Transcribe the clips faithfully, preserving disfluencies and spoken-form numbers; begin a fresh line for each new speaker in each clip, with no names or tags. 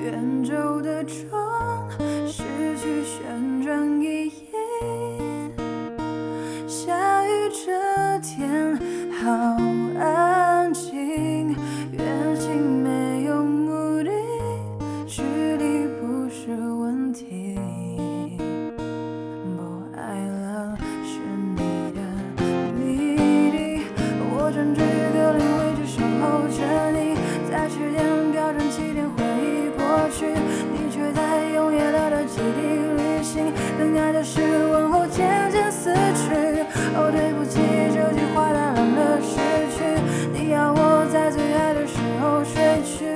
远走的钟失去旋转意义。下雨这天好安静，远行没有目的，距离不是问题。不爱了是你的谜底，我专注于格林威治守候着你，在起点标准起点回忆过去，你却在用夜了的基地旅行，等待的是问候渐渐死去。哦，对不起，这句话打乱了时区，你要我在最爱的时候睡去，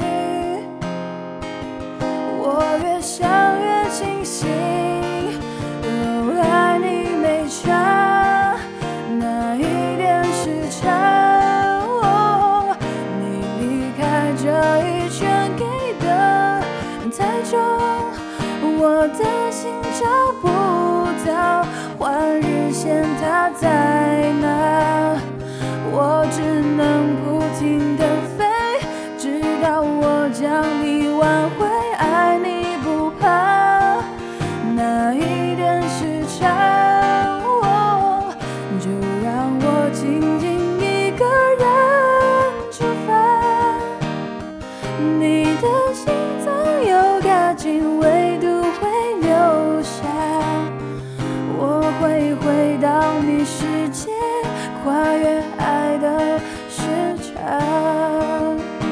我越想越清醒。哦，爱你没差那一点时差，哦，你离开这一圈给的太重，我的心找不到换日线，它在哪？我只能不停地飞，直到我将你挽回。爱你不怕那一点时差，哦，就让我静静一个人出发。你的心总有个经纬度会留下，我会回到你世界，跨越爱的时差。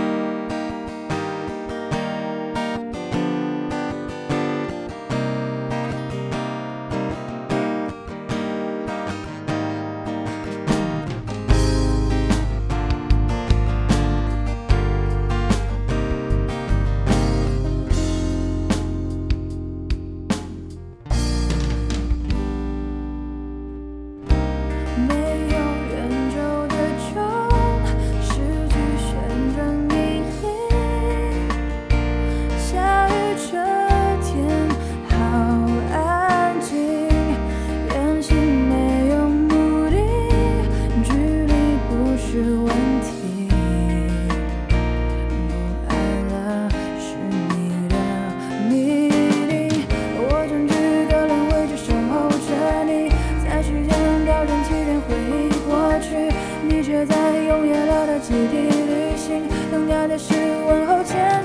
没有远走的钟失去旋转意义，下雨这天好安静，远行没有目的，距离不是问题。不爱了是你的谜底，我专注于格林威治守候着你，在时间标准起点回忆过去，你却在用夜了的基地旅行，等待的是问候间